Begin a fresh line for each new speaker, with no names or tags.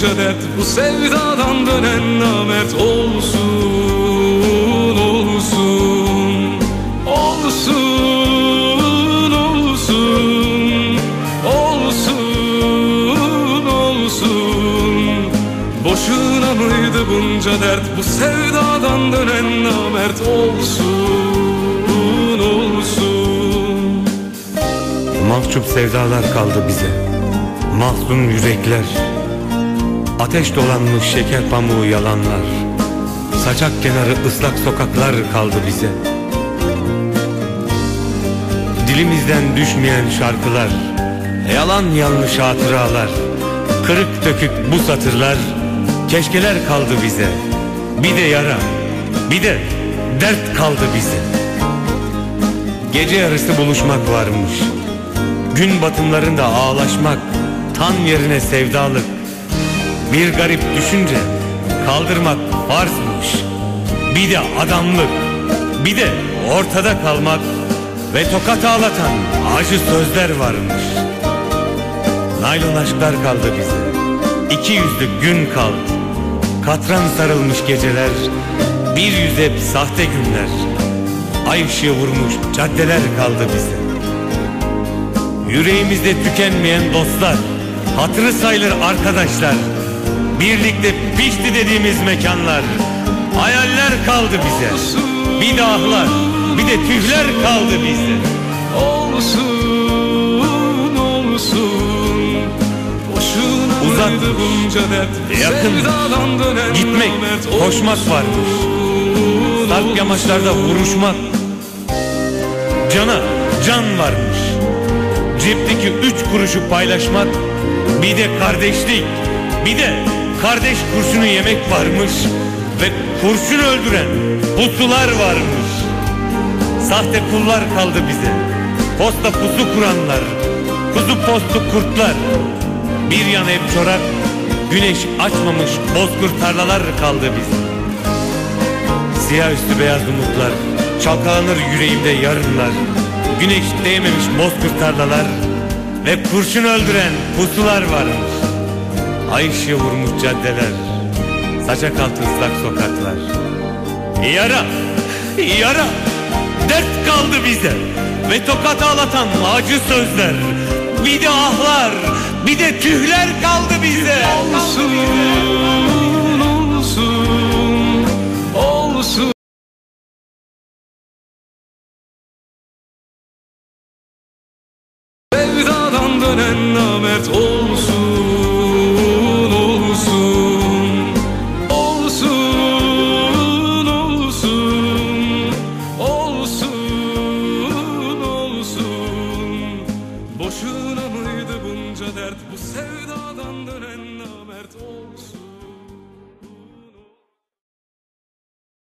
bunca dert, bu sevdadan dönen namert olsun, olsun, olsun, olsun, olsun, olsun. Boşuna mıydı bunca dert, bu sevdadan dönen namert olsun, olsun.
Mahcup sevdalar kaldı bize, mahzun yürekler, ateş dolanmış şeker pamuğu yalanlar, saçak kenarı ıslak sokaklar kaldı bize. Dilimizden düşmeyen şarkılar, yalan yanlış hatıralar, kırık dökük bu satırlar, keşkeler kaldı bize. Bir de yara, bir de dert kaldı bize. Gece yarısı buluşmak varmış, gün batımlarında ağlaşmak, tan yerine sevdalık. Bir garip düşünce kaldırmak farzmış. Bir de adamlık, bir de ortada kalmak ve tokat ağlatan acı sözler varmış. Naylon aşklar kaldı bize, iki yüzlü gün kaldı. Katran sarılmış geceler, bir yüz hep sahte günler. Ay ışığı vurmuş caddeler kaldı bize. Yüreğimizde tükenmeyen dostlar, hatırı sayılır arkadaşlar, birlikte pişti dediğimiz mekanlar, hayaller kaldı bize. Bir de ahlar, bir de tühler kaldı bize.
Olsun, olsun,
uzak, yakın, gitmek, koşmak varmış. Sarp yamaçlarda vuruşmak, cana can varmış. Cepteki 3 kuruşu paylaşmak, bir de kardeşlik, bir de kardeş kurşunu yemek varmış. Ve kurşun öldüren pusular varmış. Sahte kullar kaldı bize, posta pusu kuranlar, kuzu postu kurtlar. Bir yana hep çorak, güneş açmamış bozkır tarlalar kaldı bize. Siyah üstü beyaz umutlar, çalkalanır yüreğimde yarınlar. Güneş değmemiş bozkır tarlalar ve kurşun öldüren pusular varmış. Ay ışığı vurmuş caddeler, saçak altı ıslak sokaklar. Yara, yara, dert kaldı bize ve tokat ağlatan acı sözler. Bir de ahlar, bir de tühler kaldı bize.
Olsun, olsun, olsun. Sevdadan dönen namert olsun, olsun, olsun, olsun, olsun, olsun. Boşuna mıydı bunca dert, bu sevdadan dönen namert olsun.